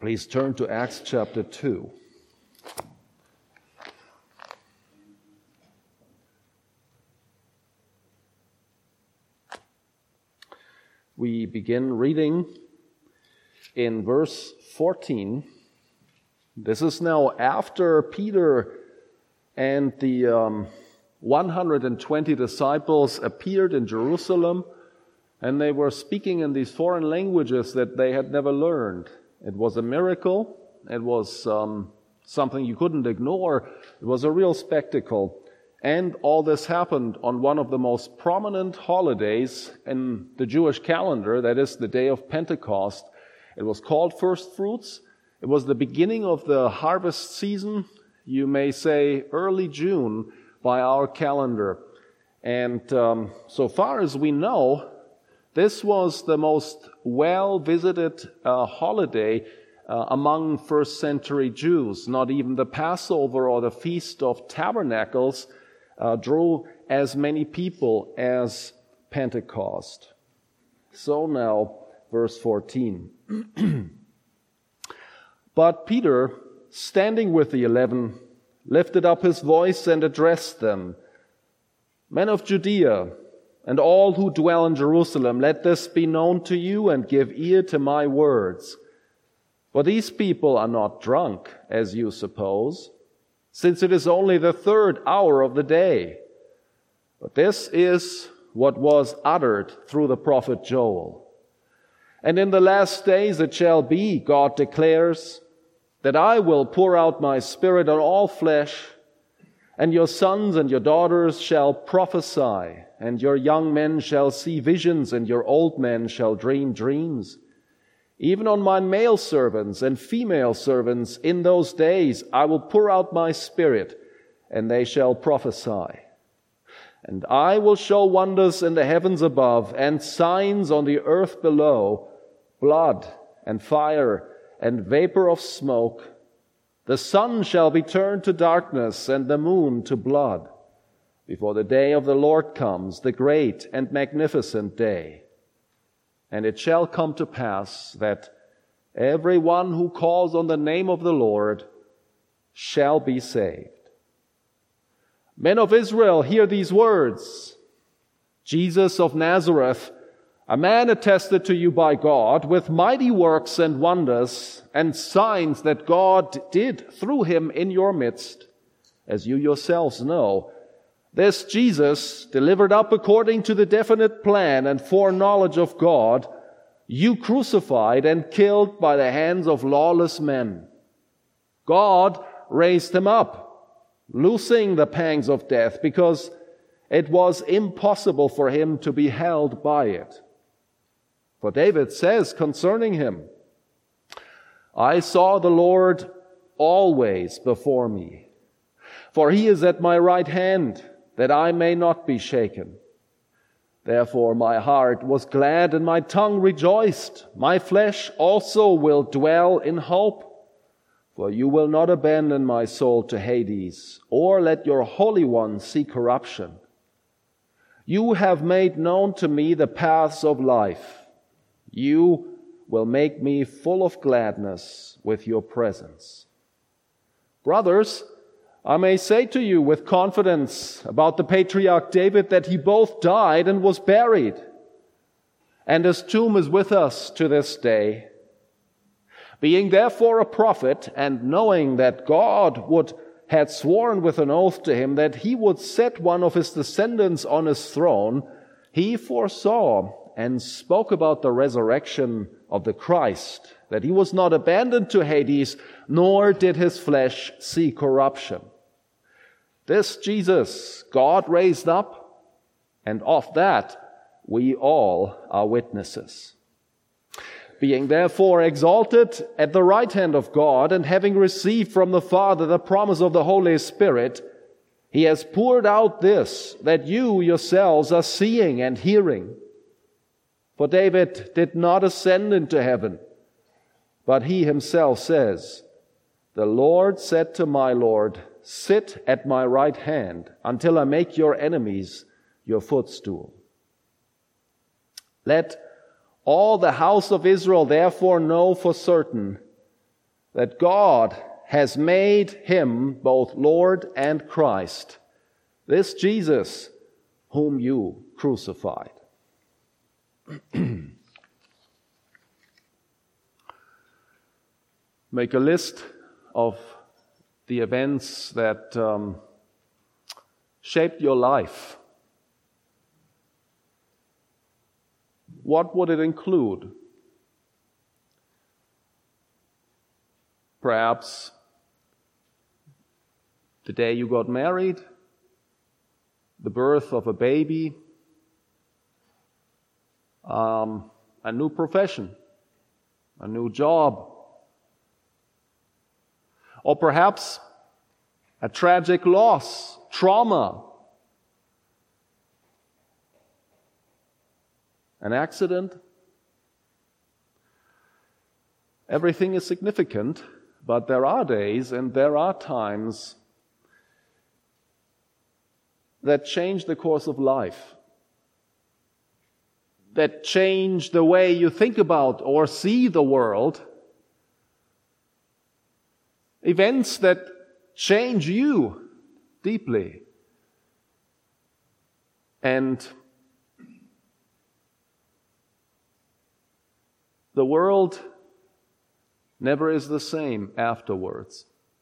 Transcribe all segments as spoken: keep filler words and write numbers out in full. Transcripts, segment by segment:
Please turn to Acts chapter two. We begin reading in verse fourteen. This is now after Peter and the um, one hundred twenty disciples appeared in Jerusalem, and they were speaking in these foreign languages that they had never learned. It was a miracle. It was um, something you couldn't ignore. It was a real spectacle. And all this happened on one of the most prominent holidays in the Jewish calendar, that is the day of Pentecost. It was called First Fruits. It was the beginning of the harvest season, you may say early June by our calendar. And um, so far as we know, this was the most well-visited uh, holiday uh, among first century Jews. Not even the Passover or the Feast of Tabernacles uh, drew as many people as Pentecost. So now, verse fourteen. But Peter, standing with the eleven, lifted up his voice and addressed them, "Men of Judea, and all who dwell in Jerusalem, let this be known to you and give ear to my words. For these people are not drunk, as you suppose, since it is only the third hour of the day. But this is what was uttered through the prophet Joel. And in the last days it shall be, God declares, that I will pour out my Spirit on all flesh, and your sons and your daughters shall prophesy, and your young men shall see visions, and your old men shall dream dreams. Even on my male servants and female servants in those days I will pour out my Spirit, and they shall prophesy. And I will show wonders in the heavens above, and signs on the earth below, blood and fire and vapor of smoke. The sun shall be turned to darkness and the moon to blood, before the day of the Lord comes, the great and magnificent day. And it shall come to pass that every one who calls on the name of the Lord shall be saved. Men of Israel, hear these words. Jesus of Nazareth, a man attested to you by God with mighty works and wonders and signs that God did through him in your midst, as you yourselves know. This Jesus, delivered up according to the definite plan and foreknowledge of God, you crucified and killed by the hands of lawless men. God raised him up, loosing the pangs of death, because it was impossible for him to be held by it. For David says concerning him, I saw the Lord always before me, for he is at my right hand, that I may not be shaken. Therefore my heart was glad and my tongue rejoiced. My flesh also will dwell in hope, for you will not abandon my soul to Hades, or let your Holy One see corruption. You have made known to me the paths of life. You will make me full of gladness with your presence. Brothers, I may say to you with confidence about the patriarch David that he both died and was buried, and his tomb is with us to this day. Being therefore a prophet, and knowing that God would had sworn with an oath to him that he would set one of his descendants on his throne, he foresaw and spoke about the resurrection of the Christ, that he was not abandoned to Hades, nor did his flesh see corruption. This Jesus God raised up, and of that we all are witnesses. Being therefore exalted at the right hand of God, and having received from the Father the promise of the Holy Spirit, he has poured out this, that you yourselves are seeing and hearing. For David did not ascend into heaven, but he himself says, The Lord said to my Lord, Sit at my right hand until I make your enemies your footstool. Let all the house of Israel therefore know for certain that God has made him both Lord and Christ, this Jesus whom you crucified. Make a list of the events that um, shaped your life. What would it include? Perhaps the day you got married, the birth of a baby, um, a new profession, a new job, or perhaps a tragic loss, trauma, an accident. Everything is significant, but there are days and there are times that change the course of life, that change the way you think about or see the world, events that change you deeply. And the world never is the same afterwards.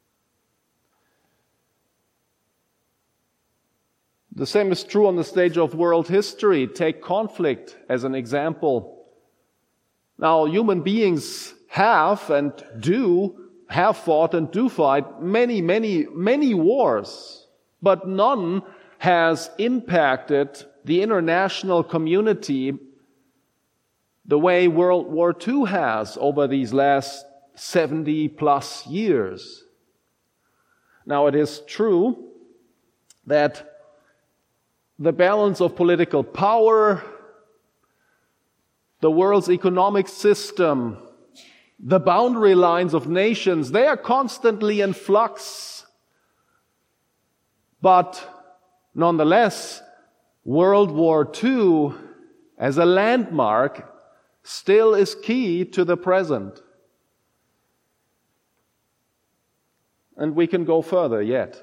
The same is true on the stage of world history. Take conflict as an example. Now, human beings have and do have fought and do fight many, many, many wars, but none has impacted the international community the way World War Two has over these last seventy plus years. Now, it is true that the balance of political power, the world's economic system, the boundary lines of nations, they are constantly in flux. But nonetheless, World War Two as a landmark still is key to the present. And we can go further yet.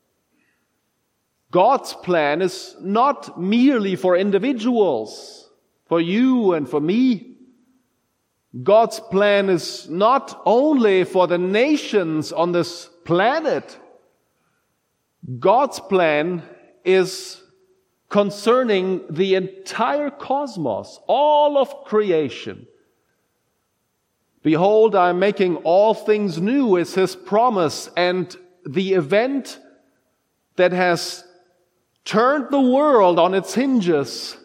God's plan is not merely for individuals, for you and for me. God's plan is not only for the nations on this planet. God's plan is concerning the entire cosmos, all of creation. Behold, I am making all things new is His promise, and the event that has turned the world on its hinges,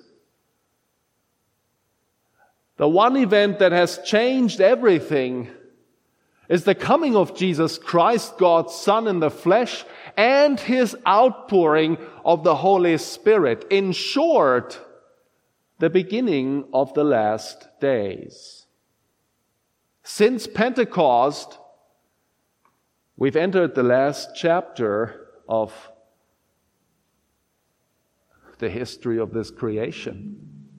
the one event that has changed everything, is the coming of Jesus Christ, God's Son in the flesh, and His outpouring of the Holy Spirit. In short, the beginning of the last days. Since Pentecost, we've entered the last chapter of the history of this creation.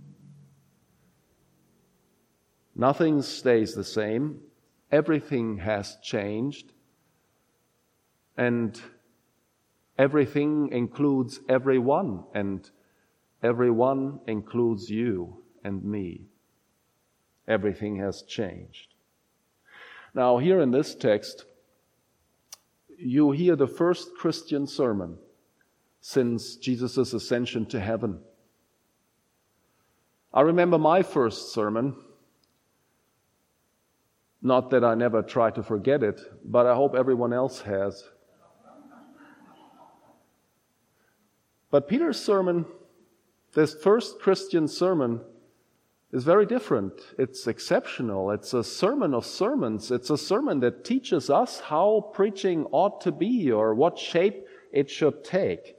Nothing stays the same. Everything has changed. And everything includes everyone, and everyone includes you and me. Everything has changed. Now, here in this text, you hear the first Christian sermon since Jesus' ascension to heaven. I remember my first sermon. Not that I never try to forget it, but I hope everyone else has. But Peter's sermon, this first Christian sermon, is very different. It's exceptional. It's a sermon of sermons. It's a sermon that teaches us how preaching ought to be or what shape it should take.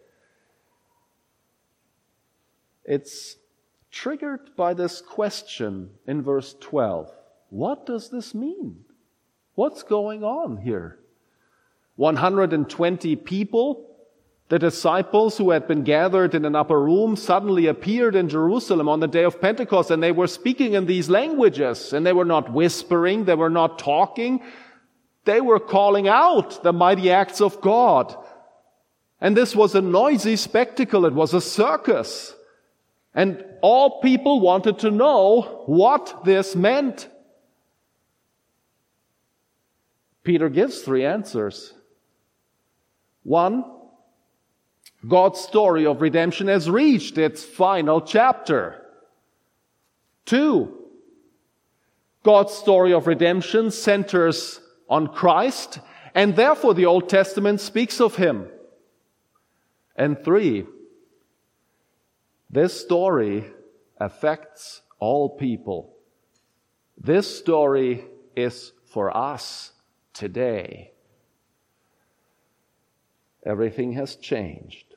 It's triggered by this question in verse twelve. What does this mean? What's going on here? one hundred twenty people, the disciples who had been gathered in an upper room, suddenly appeared in Jerusalem on the day of Pentecost, and they were speaking in these languages, and they were not whispering, they were not talking. They were calling out the mighty acts of God. And this was a noisy spectacle. It was a circus. And all people wanted to know what this meant. Peter gives three answers. One, God's story of redemption has reached its final chapter. Two, God's story of redemption centers on Christ, and therefore the Old Testament speaks of Him. And three, this story affects all people. This story is for us today. Everything has changed.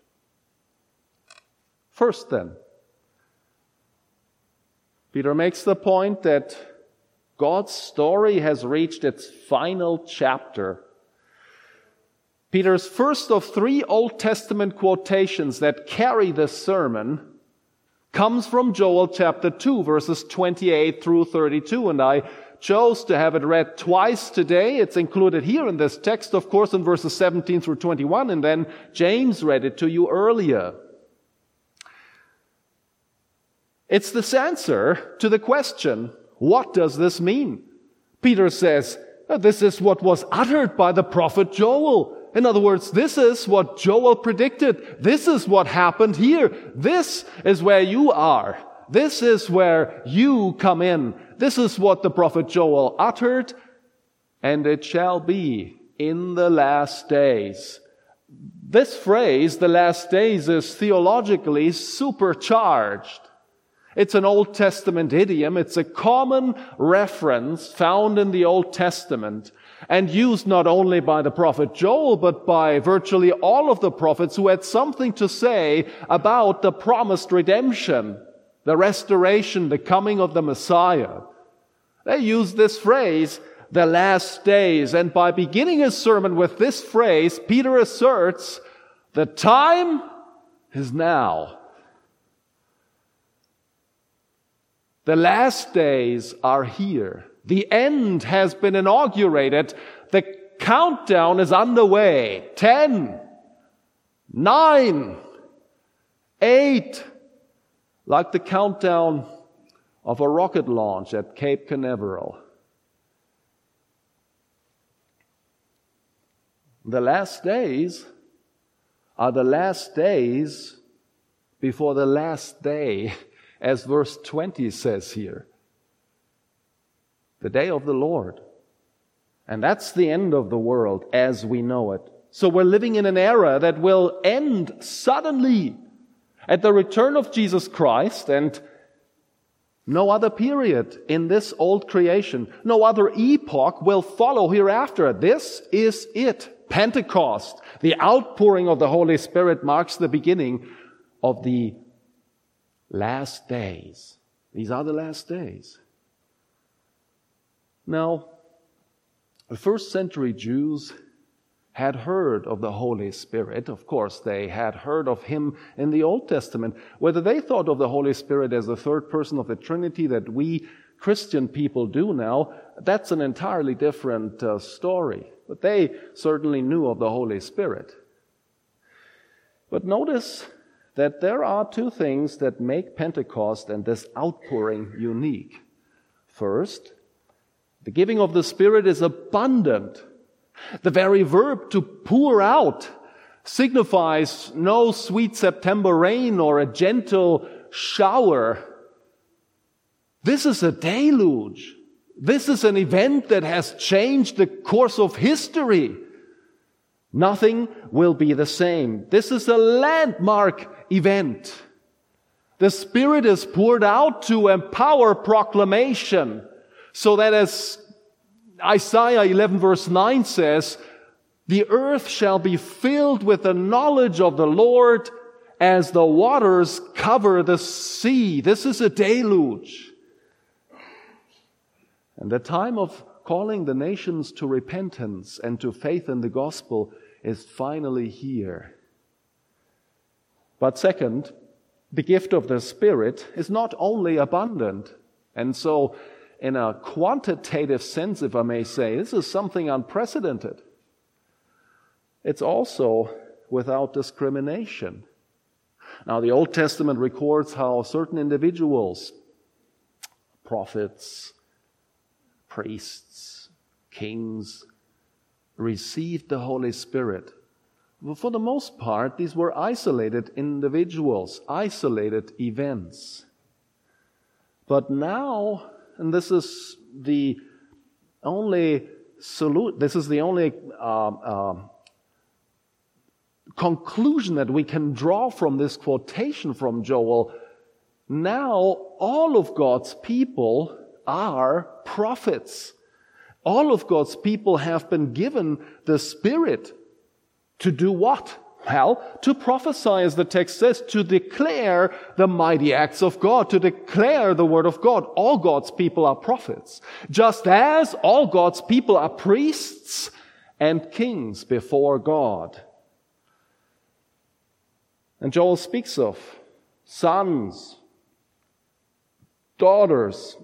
First then, Peter makes the point that God's story has reached its final chapter. Peter's first of three Old Testament quotations that carry this sermon comes from Joel chapter two, verses twenty-eight through thirty-two, and I chose to have it read twice today. It's included here in this text, of course, in verses seventeen through twenty-one, and then James read it to you earlier. It's this answer to the question, what does this mean? Peter says, this is what was uttered by the prophet Joel. In other words, this is what Joel predicted. This is what happened here. This is where you are. This is where you come in. This is what the prophet Joel uttered, and it shall be in the last days. This phrase, the last days, is theologically supercharged. It's an Old Testament idiom. It's a common reference found in the Old Testament and used not only by the prophet Joel, but by virtually all of the prophets who had something to say about the promised redemption, the restoration, the coming of the Messiah. They used this phrase, the last days, and by beginning his sermon with this phrase, Peter asserts, the time is now. The last days are here. The end has been inaugurated. The countdown is underway. Ten, nine, eight, like the countdown of a rocket launch at Cape Canaveral. The last days are the last days before the last day, as verse twenty says here. The day of the Lord. And that's the end of the world as we know it. So we're living in an era that will end suddenly at the return of Jesus Christ, and no other period in this old creation, no other epoch will follow hereafter. This is it. Pentecost, the outpouring of the Holy Spirit, marks the beginning of the last days. These are the last days. Now, the first century Jews had heard of the Holy Spirit. Of course, they had heard of Him in the Old Testament. Whether they thought of the Holy Spirit as the third person of the Trinity that we Christian people do now, that's an entirely different uh, story. But they certainly knew of the Holy Spirit. But notice that there are two things that make Pentecost and this outpouring unique. First, the giving of the Spirit is abundant. The very verb to pour out signifies no sweet September rain or a gentle shower. This is a deluge. This is an event that has changed the course of history. Nothing will be the same. This is a landmark event. The Spirit is poured out to empower proclamation, so that as Isaiah eleven verse nine says, the earth shall be filled with the knowledge of the Lord as the waters cover the sea. This is a deluge. And the time of calling the nations to repentance and to faith in the gospel is finally here. But second, the gift of the Spirit is not only abundant. And so in a quantitative sense, if I may say, this is something unprecedented. It's also without discrimination. Now, the Old Testament records how certain individuals, prophets, priests, kings, received the Holy Spirit. For the most part, these were isolated individuals, isolated events. But now, and this is the only solu- this is the only uh, uh, conclusion that we can draw from this quotation from Joel, now all of God's people are prophets. All of God's people have been given the Spirit to do what? Well, to prophesy, as the text says, to declare the mighty acts of God, to declare the word of God. All God's people are prophets, just as all God's people are priests and kings before God. And Joel speaks of sons, daughters,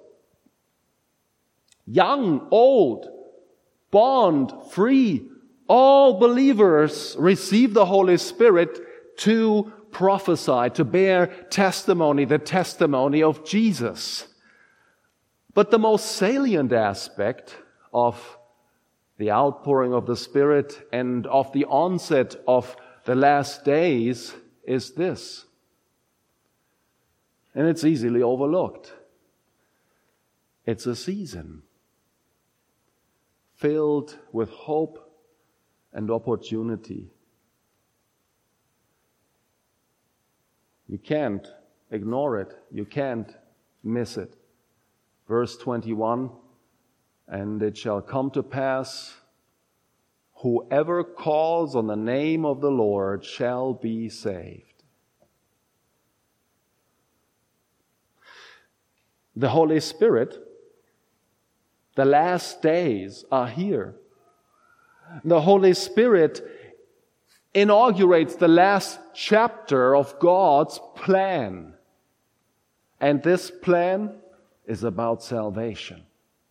young, old, bond, free. All believers receive the Holy Spirit to prophesy, to bear testimony, the testimony of Jesus. But the most salient aspect of the outpouring of the Spirit and of the onset of the last days is this. And it's easily overlooked. It's a season filled with hope and opportunity. You can't ignore it. You can't miss it. Verse twenty-one, and it shall come to pass, whoever calls on the name of the Lord shall be saved. The Holy Spirit, the last days are here. The Holy Spirit inaugurates the last chapter of God's plan. And this plan is about salvation.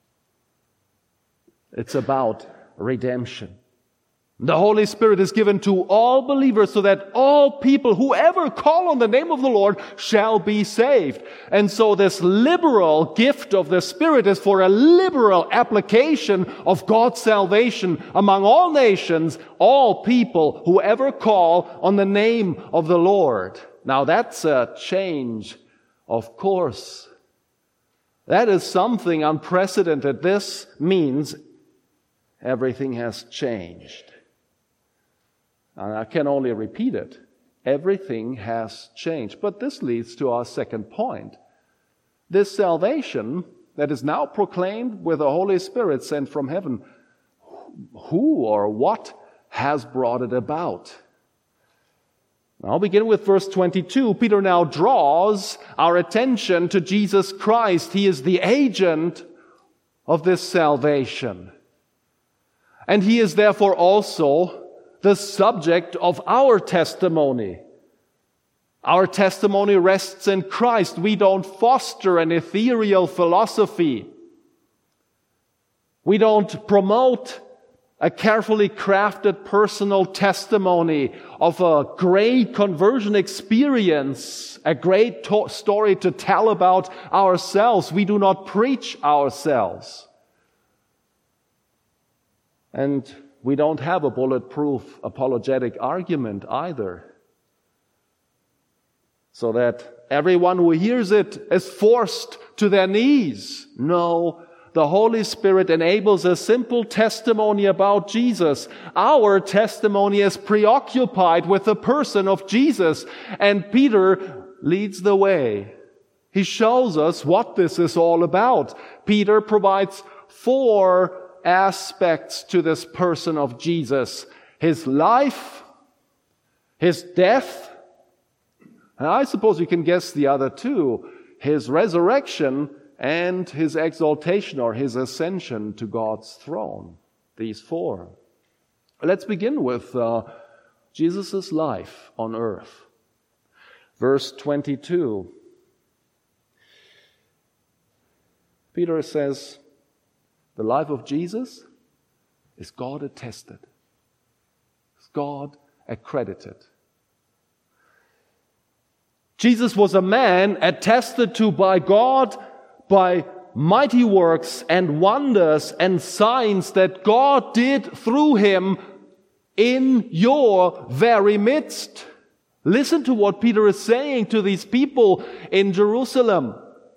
It's about redemption. The Holy Spirit is given to all believers so that all people, whoever call on the name of the Lord, shall be saved. And so this liberal gift of the Spirit is for a liberal application of God's salvation among all nations, all people, whoever call on the name of the Lord. Now that's a change, of course. That is something unprecedented. This means everything has changed. And I can only repeat it. Everything has changed. But this leads to our second point. This salvation that is now proclaimed with the Holy Spirit sent from heaven, who or what has brought it about? I'll begin with verse twenty-two. Peter now draws our attention to Jesus Christ. He is the agent of this salvation. And he is therefore also the subject of our testimony. Our testimony rests in Christ. We don't foster an ethereal philosophy. We don't promote a carefully crafted personal testimony of a great conversion experience, a great to- story to tell about ourselves. We do not preach ourselves. And we don't have a bulletproof apologetic argument either, so that everyone who hears it is forced to their knees. No, the Holy Spirit enables a simple testimony about Jesus. Our testimony is preoccupied with the person of Jesus, and Peter leads the way. He shows us what this is all about. Peter provides four aspects to this person of Jesus: his life, his death, and I suppose you can guess the other two, his resurrection and his exaltation or his ascension to God's throne. These four. Let's begin with uh, Jesus' life on earth. Verse twenty-two. Peter says, the life of Jesus is God attested. It's God accredited. Jesus was a man attested to by God by mighty works and wonders and signs that God did through him in your very midst. Listen to what Peter is saying to these people in Jerusalem.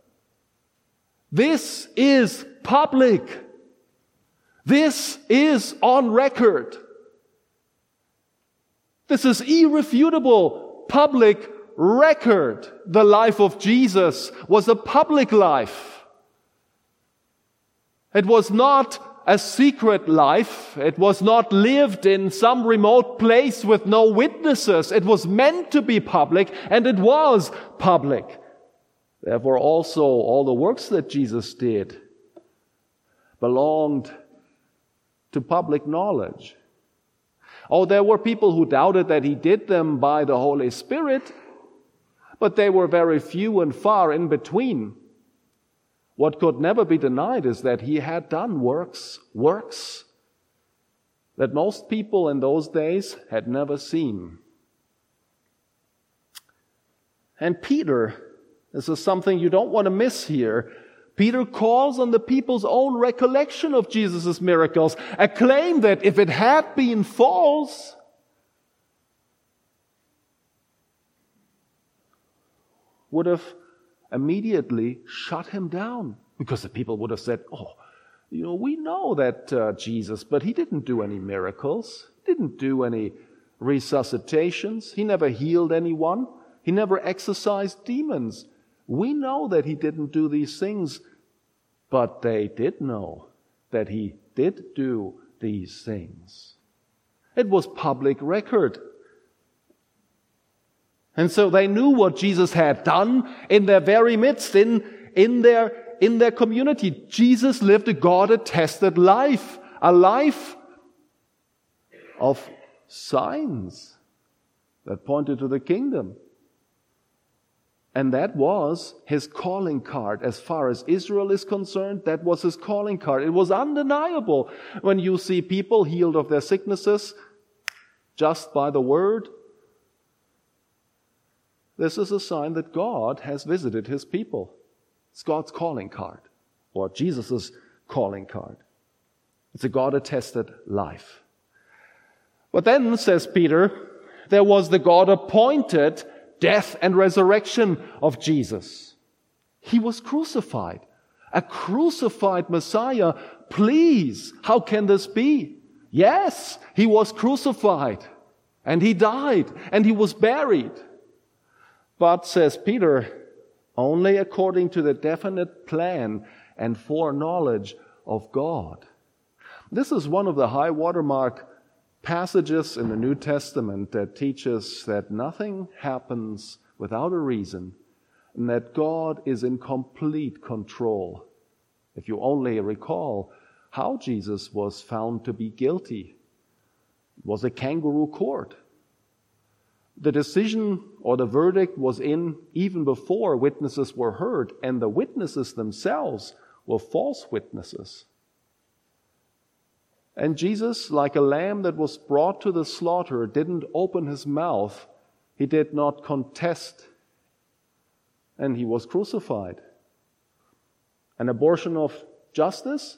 This is public. This is on record. This is irrefutable public record. The life of Jesus was a public life. It was not a secret life. It was not lived in some remote place with no witnesses. It was meant to be public, and it was public. Therefore, also, all the works that Jesus did belonged to public knowledge. Oh, there were people who doubted that he did them by the Holy Spirit, but they were very few and far in between. What could never be denied is that he had done works, works that most people in those days had never seen. And Peter, this is something you don't want to miss here. Peter calls on the people's own recollection of Jesus' miracles, a claim that if it had been false, would have immediately shut him down. Because the people would have said, oh, you know, we know that uh, Jesus, but he didn't do any miracles. He didn't do any resuscitations. He never healed anyone. He never exorcised demons. We know that he didn't do these things, but they did know that he did do these things. It was public record. And so they knew what Jesus had done in their very midst, in, in, their, in their community. Jesus lived a God-attested life, a life of signs that pointed to the kingdom. And that was his calling card. As far as Israel is concerned, that was his calling card. It was undeniable when you see people healed of their sicknesses just by the word. This is a sign that God has visited his people. It's God's calling card, or Jesus' calling card. It's a God-attested life. But then, says Peter, there was the God-appointed death and resurrection of Jesus. He was crucified. A crucified Messiah. Please, how can this be? Yes, he was crucified, and he died, and he was buried. But, says Peter, only according to the definite plan and foreknowledge of God. This is one of the high watermark passages in the New Testament that teaches that nothing happens without a reason, and that God is in complete control. If you only recall how Jesus was found to be guilty, it was a kangaroo court. The decision or the verdict was in even before witnesses were heard, and the witnesses themselves were false witnesses. And Jesus, like a lamb that was brought to the slaughter, didn't open his mouth. He did not contest. And he was crucified. An abortion of justice?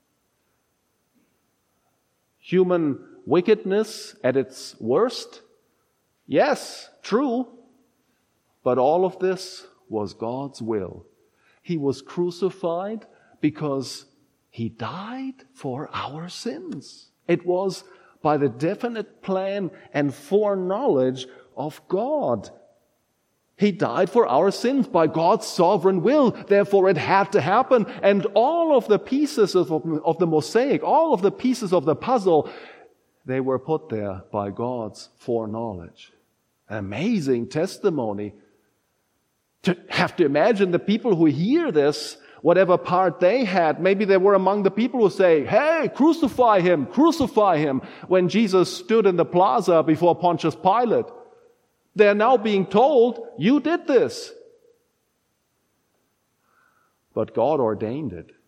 Human wickedness at its worst? Yes, true. But all of this was God's will. He was crucified because he died for our sins. It was by the definite plan and foreknowledge of God. He died for our sins by God's sovereign will. Therefore, it had to happen. And all of the pieces of, of the mosaic, all of the pieces of the puzzle, they were put there by God's foreknowledge. An amazing testimony. To have to imagine the people who hear this, whatever part they had, maybe they were among the people who say, hey, crucify him, crucify him, when Jesus stood in the plaza before Pontius Pilate. They're now being told, you did this. But God ordained it.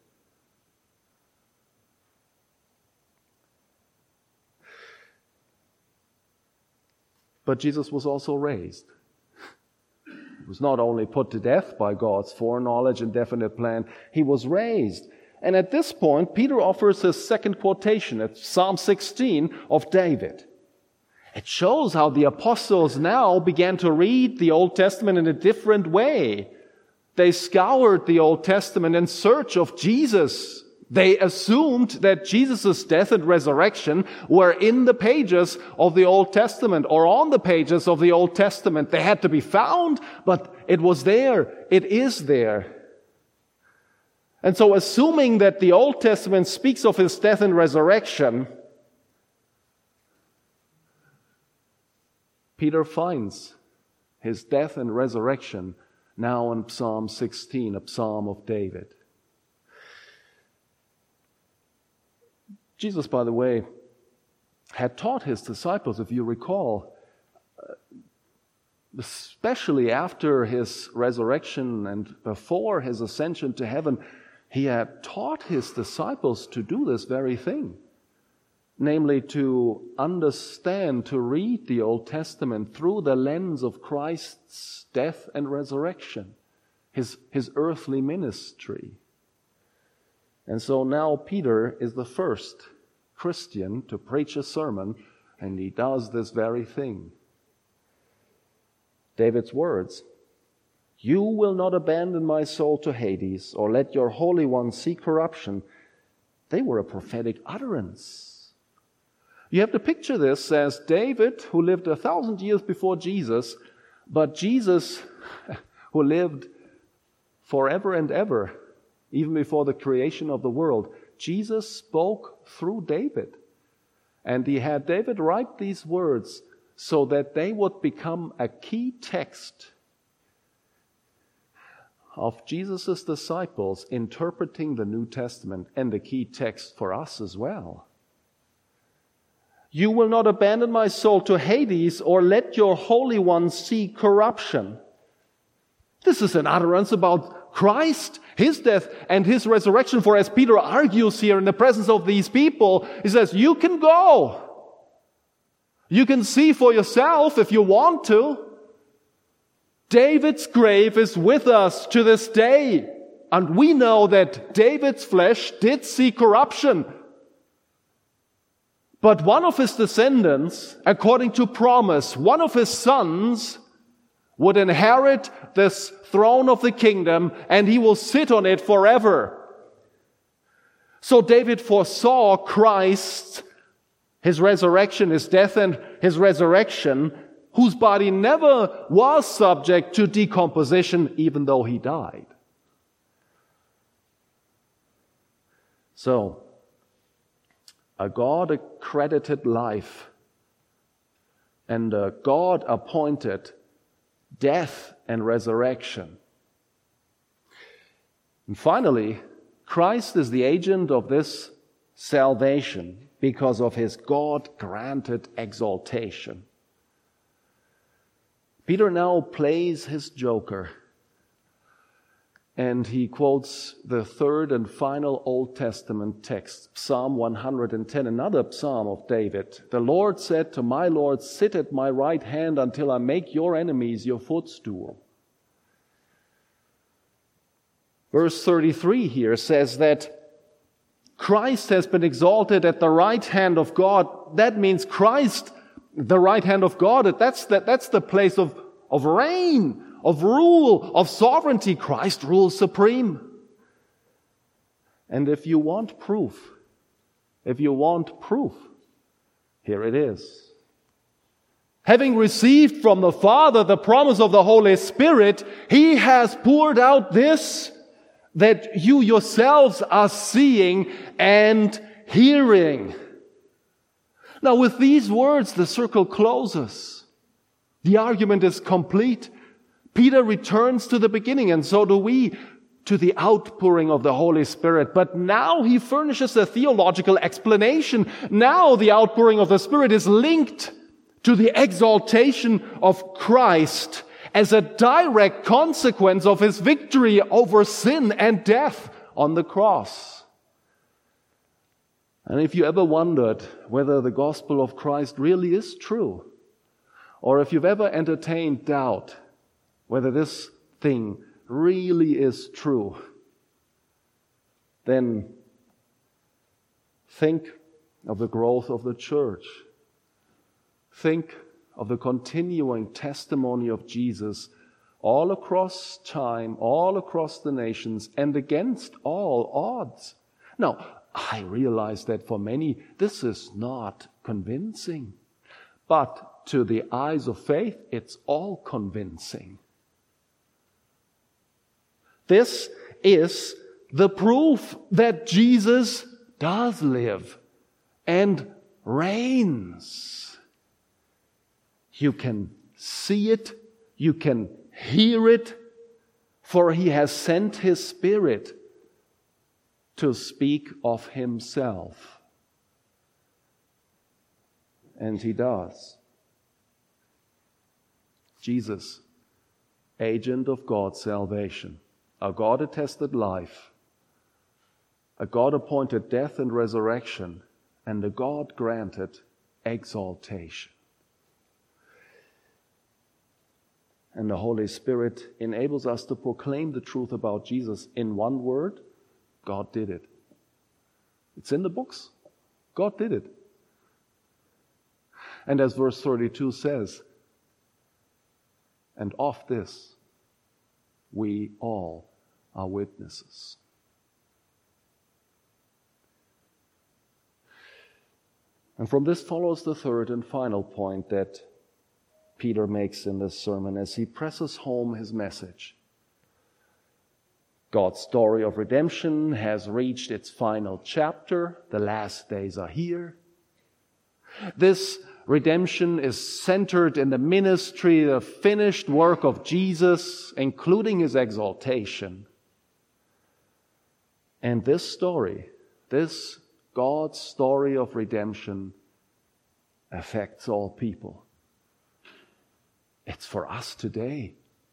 But Jesus was also raised. He was not only put to death by God's foreknowledge and definite plan, he was raised. And at this point, Peter offers his second quotation at Psalm sixteen of David. It shows how the apostles now began to read the Old Testament in a different way. They scoured the Old Testament in search of Jesus. They assumed that Jesus' death and resurrection were in the pages of the Old Testament or on the pages of the Old Testament. They had to be found, but it was there. It is there. And so assuming that the Old Testament speaks of his death and resurrection, Peter finds his death and resurrection now in Psalm sixteen, a psalm of David. Jesus, by the way, had taught his disciples, if you recall, especially after his resurrection and before his ascension to heaven, he had taught his disciples to do this very thing, namely to understand, to read the Old Testament through the lens of Christ's death and resurrection, his, his earthly ministry. And so now Peter is the first Christian to preach a sermon, and he does this very thing. David's words, "You will not abandon my soul to Hades, or let your Holy One see corruption," they were a prophetic utterance. You have to picture this as David, who lived a thousand years before Jesus, but Jesus, who lived forever and ever, even before the creation of the world. Jesus spoke through David. And he had David write these words so that they would become a key text of Jesus' disciples interpreting the New Testament, and the key text for us as well. "You will not abandon my soul to Hades, or let your Holy One see corruption." This is an utterance about Christ, his death, and his resurrection. For as Peter argues here in the presence of these people, he says, you can go. You can see for yourself if you want to. David's grave is with us to this day. And we know that David's flesh did see corruption. But one of his descendants, according to promise, one of his sons would inherit this throne of the kingdom, and he will sit on it forever. So David foresaw Christ, his resurrection, his death and his resurrection, whose body never was subject to decomposition, even though he died. So, a God-accredited life and a God-appointed death and resurrection. And finally, Christ is the agent of this salvation because of his God-granted exaltation. Peter now plays his joker, and he quotes the third and final Old Testament text, Psalm one hundred ten, another psalm of David. "The Lord said to my Lord, sit at my right hand until I make your enemies your footstool." Verse thirty-three here says that Christ has been exalted at the right hand of God. That means Christ, the right hand of God, that's the, that's the place of, of reign, of rule, of sovereignty. Christ rules supreme. And if you want proof, if you want proof, here it is. Having received from the Father the promise of the Holy Spirit, He has poured out this that you yourselves are seeing and hearing. Now, with these words, the circle closes. The argument is complete. Peter returns to the beginning, and so do we, to the outpouring of the Holy Spirit. But now he furnishes a theological explanation. Now the outpouring of the Spirit is linked to the exaltation of Christ as a direct consequence of his victory over sin and death on the cross. And if you ever wondered whether the gospel of Christ really is true, or if you've ever entertained doubt whether this thing really is true, then think of the growth of the church. Think of the continuing testimony of Jesus all across time, all across the nations, and against all odds. Now, I realize that for many, this is not convincing. But to the eyes of faith, it's all convincing. This is the proof that Jesus does live and reigns. You can see it, you can hear it, for he has sent his Spirit to speak of himself. And he does. Jesus, agent of God's salvation, a God-attested life, a God-appointed death and resurrection, and a God-granted exaltation. And the Holy Spirit enables us to proclaim the truth about Jesus in one word: God did it. It's in the books. God did it. And as verse thirty-two says, and of this we all are witnesses. And from this follows the third and final point that Peter makes in this sermon as he presses home his message. God's story of redemption has reached its final chapter. The last days are here. This redemption is centered in the ministry, the finished work of Jesus, including his exaltation. And this story, this God's story of redemption, affects all people. It's for us today.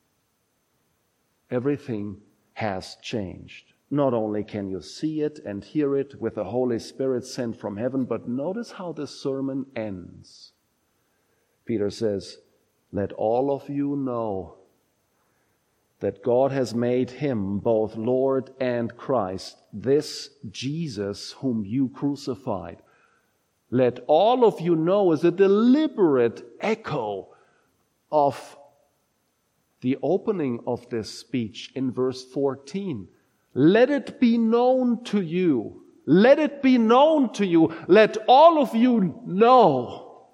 Everything has changed. Not only can you see it and hear it with the Holy Spirit sent from heaven, but notice how this sermon ends. Peter says, "Let all of you know that God has made him both Lord and Christ, this Jesus whom you crucified." Let all of you know is a deliberate echo of the opening of this speech in verse fourteen. Let it be known to you. Let it be known to you. Let all of you know.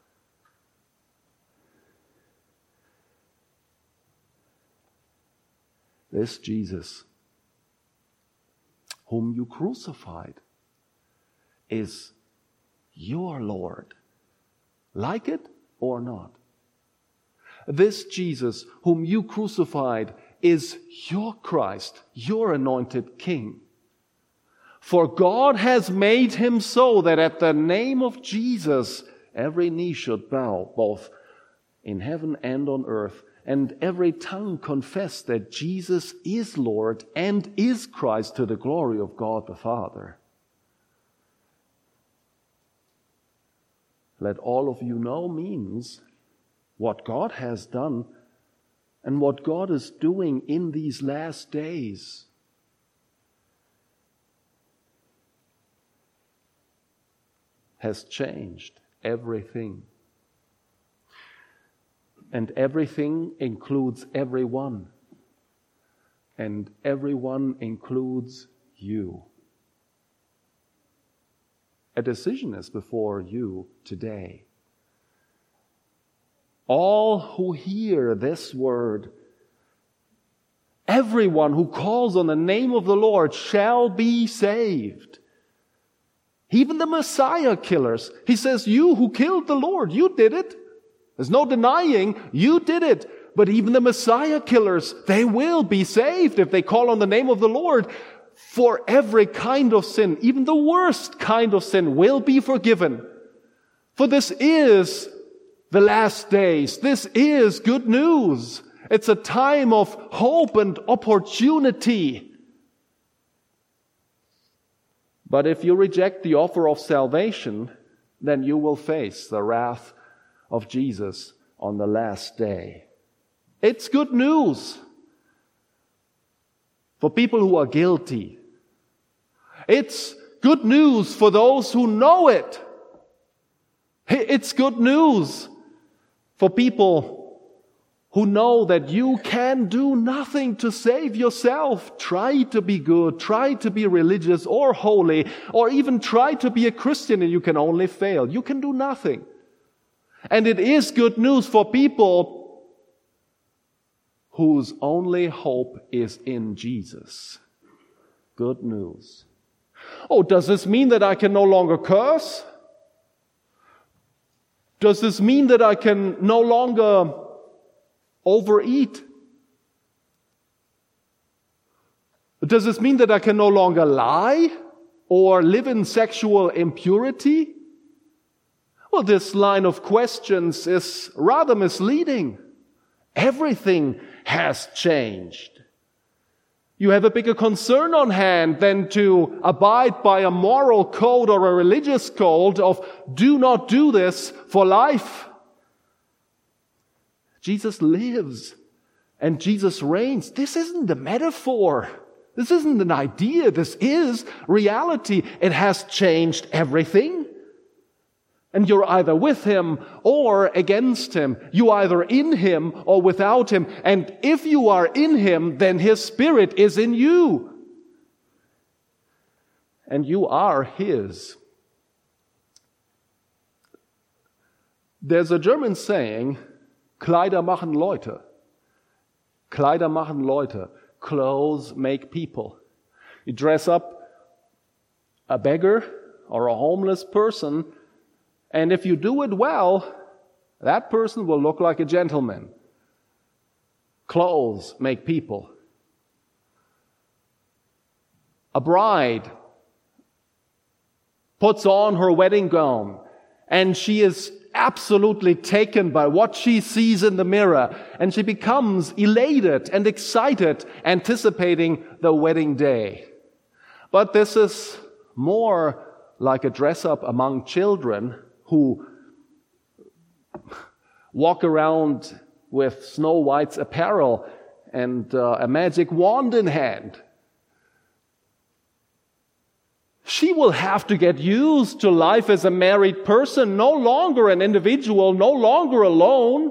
This Jesus, whom you crucified, is your Lord. Like it or not? This Jesus, whom you crucified, is your Christ, your anointed King. For God has made him so that at the name of Jesus, every knee should bow, both in heaven and on earth, and every tongue confess that Jesus is Lord and is Christ, to the glory of God the Father. Let all of you know means what God has done and what God is doing in these last days. Has changed everything. And everything includes everyone. And everyone includes you. A decision is before you today. All who hear this word, everyone who calls on the name of the Lord shall be saved. Even the Messiah killers. He says, you who killed the Lord, you did it. There's no denying, you did it. But even the Messiah killers, they will be saved if they call on the name of the Lord. For every kind of sin, even the worst kind of sin, will be forgiven. For this is the last days. This is good news. It's a time of hope and opportunity. But if you reject the offer of salvation, then you will face the wrath of Jesus on the last day. It's good news for people who are guilty. It's good news for those who know it. It's good news for people who know that you can do nothing to save yourself. Try to be good, try to be religious or holy, or even try to be a Christian and you can only fail. You can do nothing. And it is good news for people whose only hope is in Jesus. Good news. Oh, does this mean that I can no longer curse? Does this mean that I can no longer overeat? Does this mean that I can no longer lie or live in sexual impurity? Well, this line of questions is rather misleading. Everything has changed. You have a bigger concern on hand than to abide by a moral code or a religious code of do not do this for life. Jesus lives and Jesus reigns. This isn't a metaphor. This isn't an idea. This is reality. It has changed everything. And you're either with Him or against Him. You're either in Him or without Him. And if you are in Him, then His Spirit is in you. And you are His. There's a German saying, Kleider machen Leute. Kleider machen Leute. Clothes make people. You dress up a beggar or a homeless person, and if you do it well, that person will look like a gentleman. Clothes make people. A bride puts on her wedding gown, and she is absolutely taken by what she sees in the mirror, and she becomes elated and excited, anticipating the wedding day. But this is more like a dress-up among children who walk around with Snow White's apparel and uh, a magic wand in hand. She will have to get used to life as a married person, no longer an individual, no longer alone,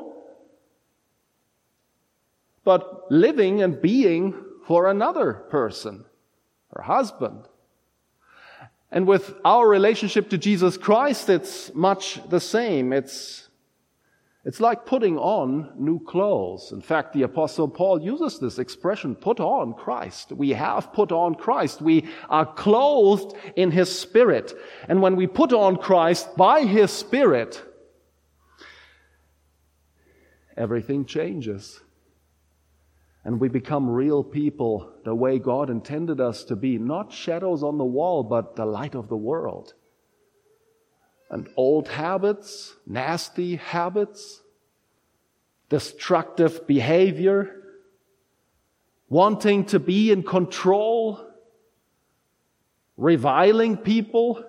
but living and being for another person, her husband. And with our relationship to Jesus Christ, it's much the same. It's, it's like putting on new clothes. In fact, the Apostle Paul uses this expression, put on Christ. We have put on Christ. We are clothed in His Spirit. And when we put on Christ by His Spirit, everything changes. And we become real people the way God intended us to be. Not shadows on the wall, but the light of the world. And old habits, nasty habits, destructive behavior, wanting to be in control, reviling people,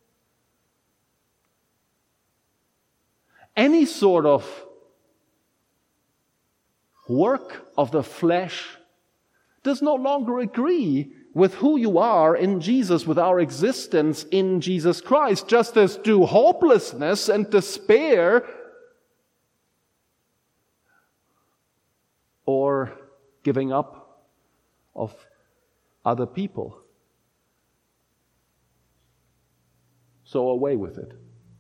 any sort of work of the flesh does no longer agree with who you are in Jesus, with our existence in Jesus Christ, just as do hopelessness and despair or giving up of other people. So away with it.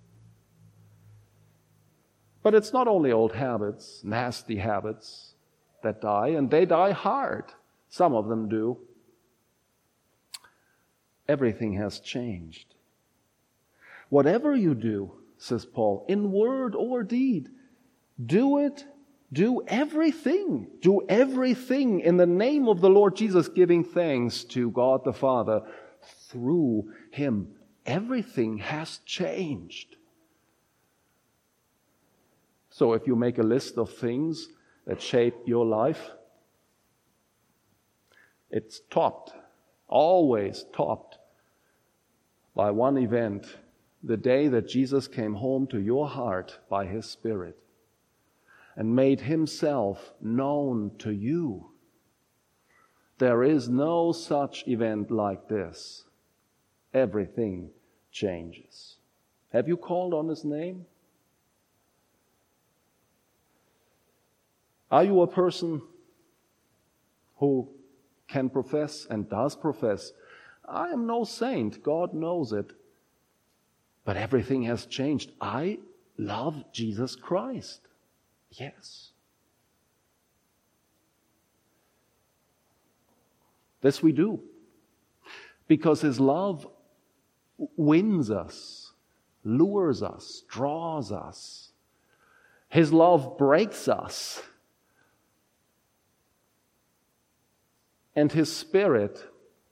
But it's not only old habits, nasty habits that die, and they die hard. Some of them do. Everything has changed. Whatever you do, says Paul, in word or deed, do it, do everything, do everything in the name of the Lord Jesus, giving thanks to God the Father through Him. Everything has changed. So if you make a list of things that shape your life, it's topped, always topped by one event, the day that Jesus came home to your heart by His Spirit. and made himself known to you. There is no such event like this. Everything changes. Have you called on his name? Are you a person who can profess and does profess, I am no saint, God knows it, but everything has changed. I love Jesus Christ. Yes. This we do, because his love wins us, lures us, draws us. His love breaks us. And his Spirit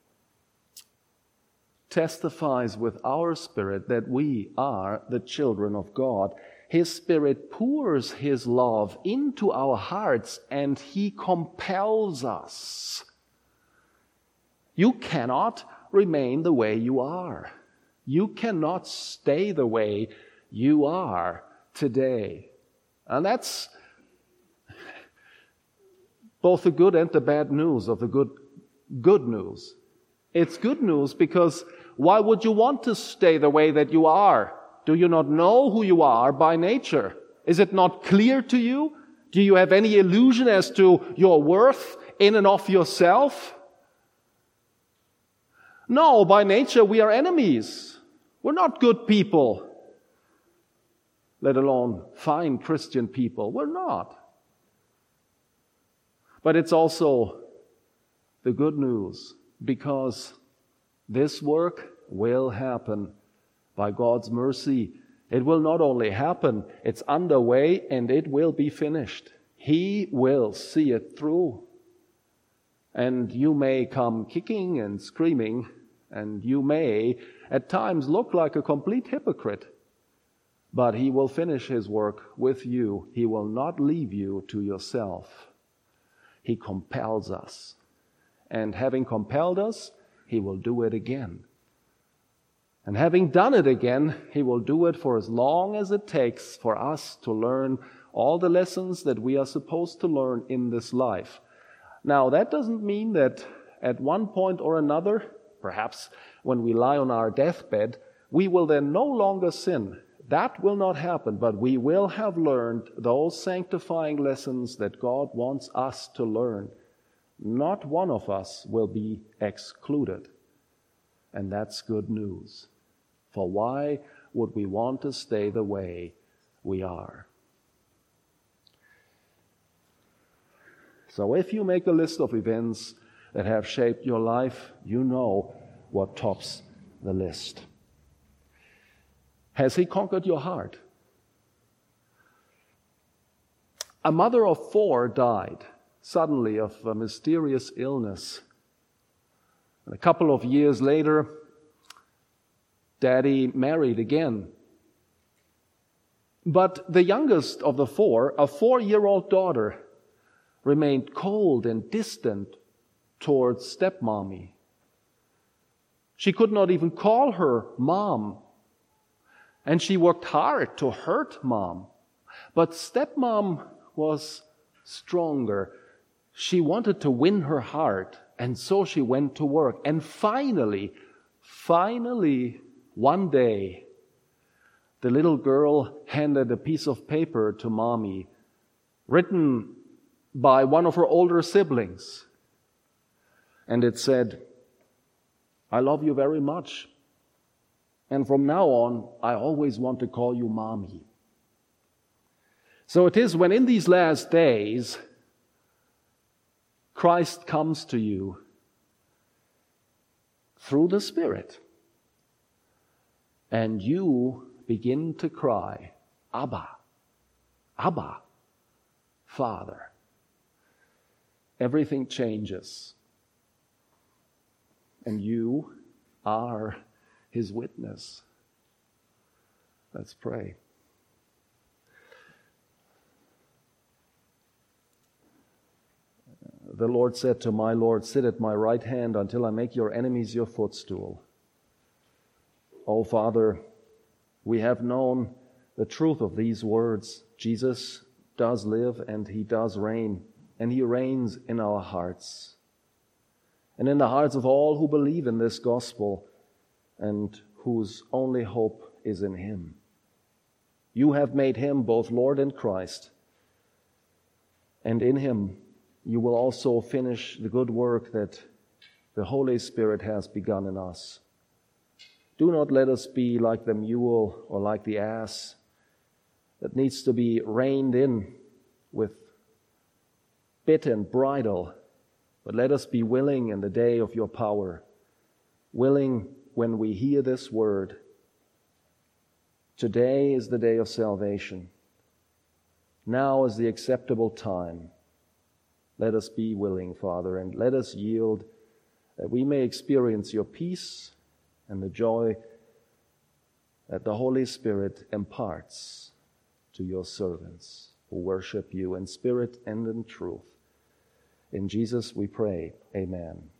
testifies with our spirit that we are the children of God. His Spirit pours his love into our hearts, and he compels us. You cannot remain the way you are. You cannot stay the way you are today. And that's both the good and the bad news of the good, good news. It's good news because why would you want to stay the way that you are? Do you not know who you are by nature? Is it not clear to you? Do you have any illusion as to your worth in and of yourself? No, by nature we are enemies. We're not good people, let alone fine Christian people. We're not. But it's also the good news, because this work will happen by God's mercy. It will not only happen, it's underway and it will be finished. He will see it through. And you may come kicking and screaming, and you may at times look like a complete hypocrite, but he will finish his work with you. He will not leave you to yourself. He compels us. And having compelled us, he will do it again. And having done it again, he will do it for as long as it takes for us to learn all the lessons that we are supposed to learn in this life. Now, that doesn't mean that at one point or another, perhaps when we lie on our deathbed, we will then no longer sin. That will not happen, but we will have learned those sanctifying lessons that God wants us to learn. Not one of us will be excluded. And that's good news. For why would we want to stay the way we are? So if you make a list of events that have shaped your life, you know what tops the list. Has he conquered your heart? A mother of four died suddenly of a mysterious illness. And a couple of years later, Daddy married again. But the youngest of the four, a four-year-old daughter, remained cold and distant towards stepmommy. She could not even call her mom. And she worked hard to hurt mom. But stepmom was stronger. She wanted to win her heart, and so she went to work. And finally, finally, one day, the little girl handed a piece of paper to mommy, written by one of her older siblings. And it said, "I love you very much. And from now on, I always want to call you mommy." So it is when in these last days, Christ comes to you through the Spirit, and you begin to cry, "Abba, Abba, Father." Everything changes, and you are his witness. Let's pray. The Lord said to my Lord, "Sit at my right hand until I make your enemies your footstool." Oh, Father, we have known the truth of these words. Jesus, does live and he does reign, and he reigns in our hearts and in the hearts of all who believe in this gospel and whose only hope is in him. You have made him both Lord and Christ, and in him you will also finish the good work that the Holy Spirit has begun in us. Do not let us be like the mule or like the ass that needs to be reined in with bit and bridle, but let us be willing in the day of your power, willing when we hear this word. Today is the day of salvation. Now is the acceptable time. Let us be willing, Father, and let us yield that we may experience your peace and the joy that the Holy Spirit imparts to your servants who worship you in spirit and in truth. In Jesus we pray, amen.